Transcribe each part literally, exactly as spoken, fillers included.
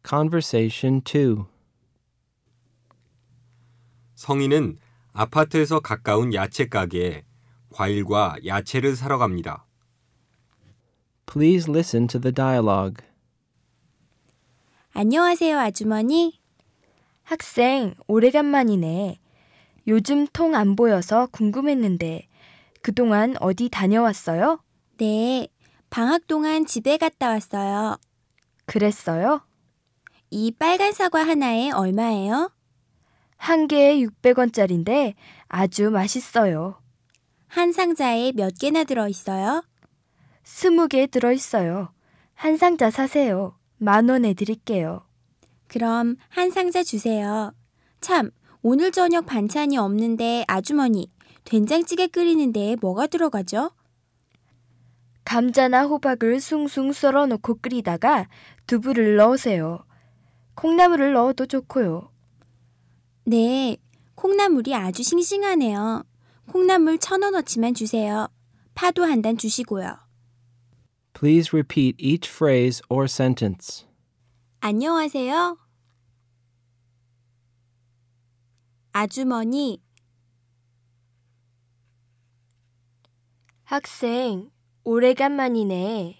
Conversation two. 성인은 아파트에서 가까운 야채 가게에 과일과 야채를 사러 갑니다. Please listen to the dialogue. 안녕하세요, 아주머니. 학생, 오래간만이네. 요즘 통 안 보여서 궁금했는데 그동안 어디 다녀왔어요? 네, 방학 동안 집에 갔다 왔어요. 그랬어요? 이 빨간 사과 하나에 얼마예요? 한 개에 육백 원짜리인데 아주 맛있어요. 한 상자에 몇 개나 들어있어요? 스무 개 들어있어요. 한 상자 사세요. 만 원에 드릴게요. 그럼 한 상자 주세요. 참, 오늘 저녁 반찬이 없는데 아주머니, 된장찌개 끓이는데 뭐가 들어가죠? 감자나 호박을 숭숭 썰어 놓고 끓이다가 두부를 넣으세요. 콩나물을 넣어도 좋고요. 네, 콩나물이 아주 싱싱하네요. 콩나물 천 원어치만 주세요. 파도 한 단 주시고요. Please repeat each phrase or sentence. 안녕하세요. 아주머니, 학생, 오래간만이네.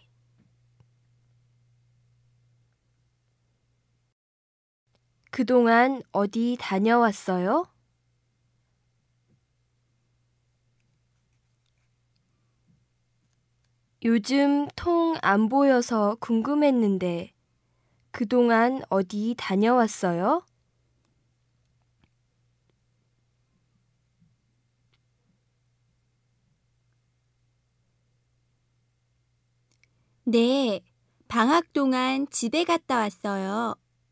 그동안 어디 다녀왔어요? 요즘 통 안 보여서 궁금했는데 그동안 어디 다녀왔어요? 네, 방학 동안 집에 갔다 왔어요.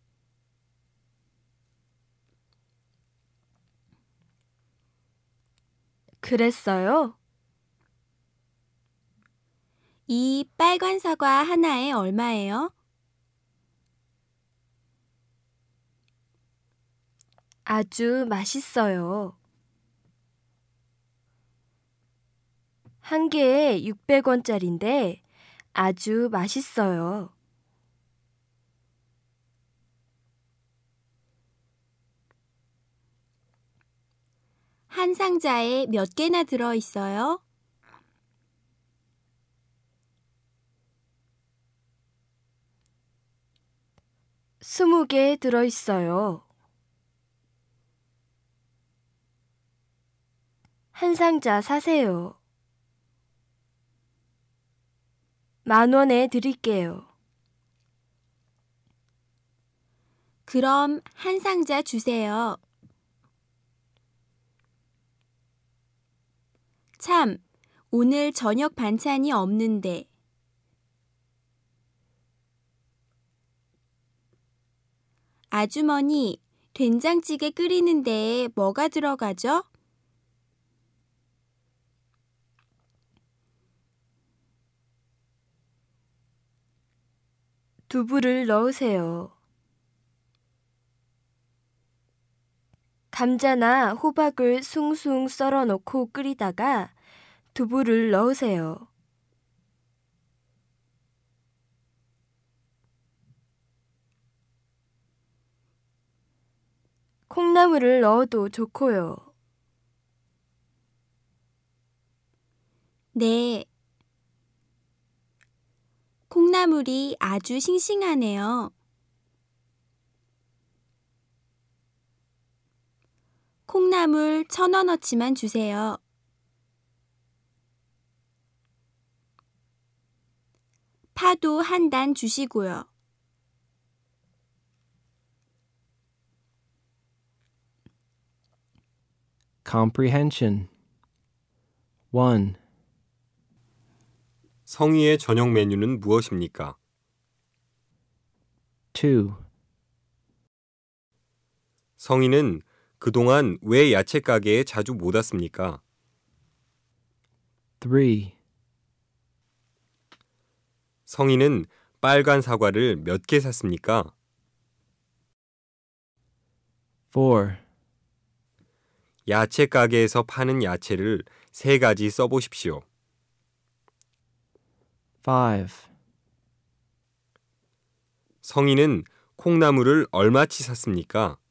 그랬어요? 이 빨간 사과 하나에 얼마예요? 아주 맛있어요. 한 개에 육백 원짜리인데 아주 맛있어요. 한 상자에 몇 개나 들어있어요? 스무 개 들어있어요. 한 상자 사세요. 만 원에 드릴게요. 그럼 한 상자 주세요. 참, 오늘 저녁 반찬이 없는데. 아주머니, 된장찌개 끓이는데 뭐가 들어가죠? 두부를 넣으세요. 감자나 호박을 숭숭 썰어 놓고 끓이다가 두부를 넣으세요. 콩나물을 넣어도 좋고요. 네. 콩나물이 아주 싱싱하네요. 콩나물 천 원어치만 주세요. 파도 한 단 주시고요. Comprehension. one. 성희의 저녁 메뉴는 무엇입니까? two. 성희는 그동안 왜 야채 가게에 자주 못 왔습니까? three. 성희는 빨간 사과를 몇 개 샀습니까? four. 야채 가게에서 파는 야채를 세 가지 써보십시오. five. 성희는 콩나물을 얼마치 샀습니까?